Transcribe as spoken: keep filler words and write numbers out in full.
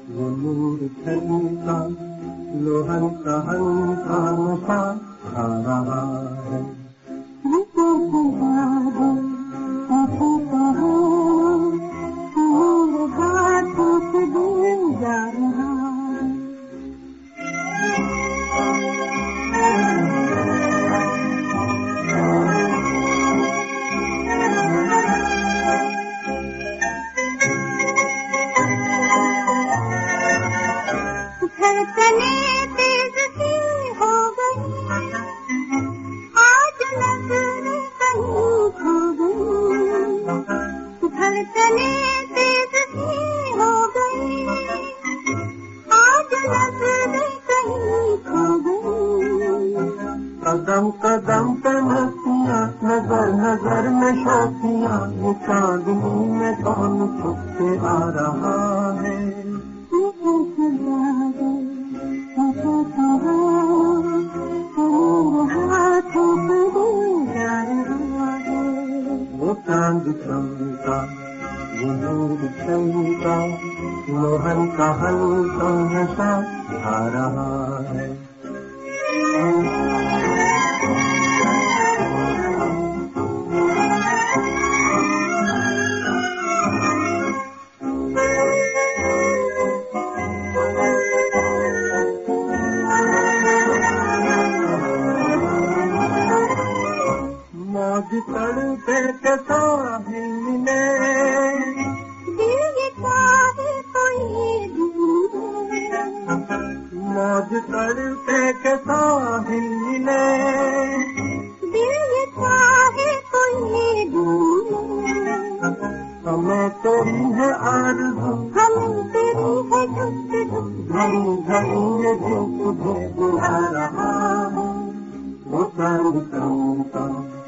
वो नूर चलता लोहन का हल्का नशा खा रहा है। धड़कने तेज सी हो गई, आज नजरें कहीं खो गई। धड़कने तेज सी हो गई, आज नजरें कहीं खो गई। कदम कदम पे मस्तियाँ, नजर नजर में शोखियाँ, ये चांदनी में कौन छुप के आ रहा है। वो चांद चमका, वो नूर चमका, लोहन का हल्का नशा आ रहा है। मौज तड़पे के साहिल मिले, दिल ये चाहे कोई ढूंढे। मौज तड़पे के साहिल मिले, दिल ये चाहे कोई ढूंढे। हमें तेरी है आरज़ू, हमें तेरी है गुफ्तगू, घड़ी घड़ी ये दिल तुझे बुला रहा है। वो चांद चमका,